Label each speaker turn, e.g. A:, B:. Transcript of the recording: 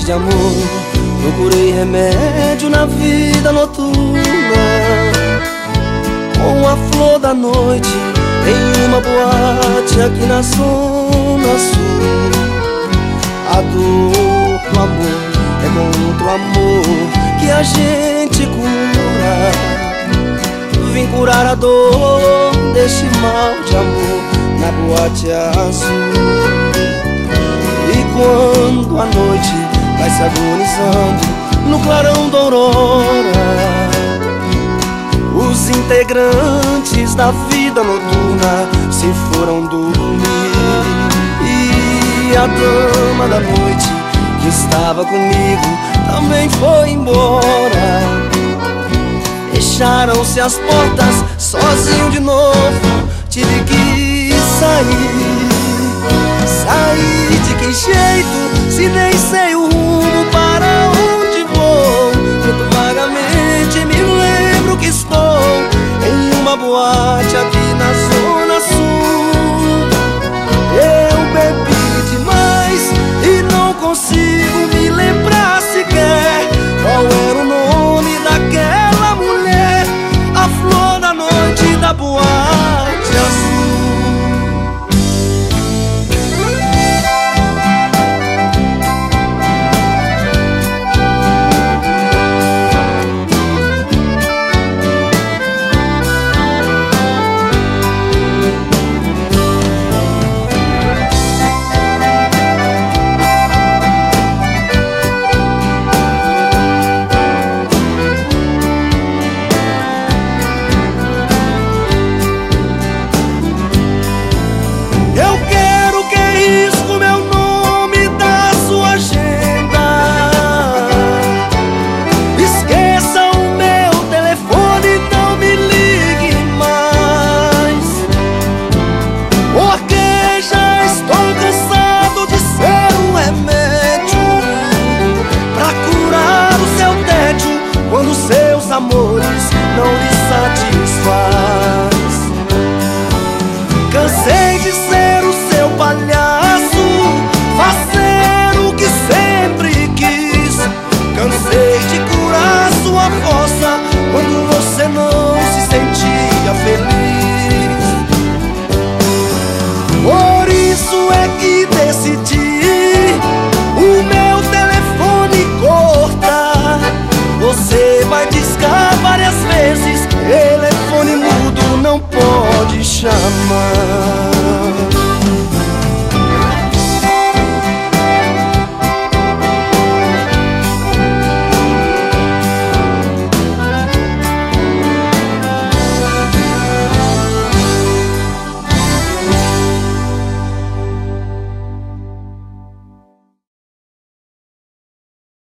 A: de amor, procurei remédio na vida noturna. Com a flor da noite em uma boate aqui na Zona Sul. A dor do amor é contra o amor que a gente cura. Vim curar a dor deste mal de amor na boate azul. E quando a noite vai se agonizando no clarão da aurora, os integrantes da vida noturna se foram dormir. E a dama da noite que estava comigo também foi embora. Fecharam-se as portas, sozinho de novo tive que sair. Sair de que jeito, se nem sei o rumo para onde vou? Muito vagamente me lembro que estou em uma boate aqui na Zona Sul. Eu bebi demais e não consigo me lembrar sequer qual era o nome daquela mulher, a flor da noite da boate azul. Quando seus amores não lhe satisfaz. Cansei de ser o seu palhaço, fazer o que sempre quis. Cansei de curar sua força quando você não se sentia feliz. Por isso é que decidi o meu telefone cortar. Você vai discar várias vezes, telefone mudo não pode chamar.